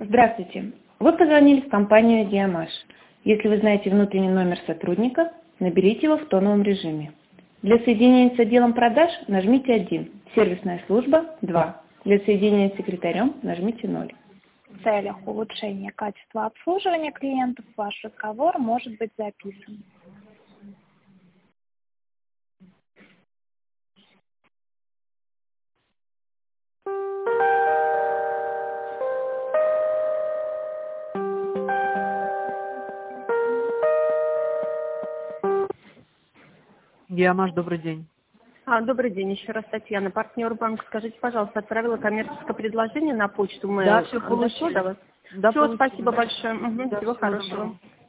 Здравствуйте. Вы позвонили в компанию «Диамаш». Если вы знаете внутренний номер сотрудника, наберите его в тоновом режиме. Для соединения с отделом продаж нажмите 1, сервисная служба 2. Для соединения с секретарем нажмите 0. В целях улучшения качества обслуживания клиентов ваш разговор может быть записан. Диамаш, добрый день. Добрый день, еще раз Татьяна, партнер банка. Скажите, пожалуйста, отправила коммерческое предложение на почту. Да, все получили. Да, Да, все, получили. спасибо большое. Да, Всего всего хорошего. доброго.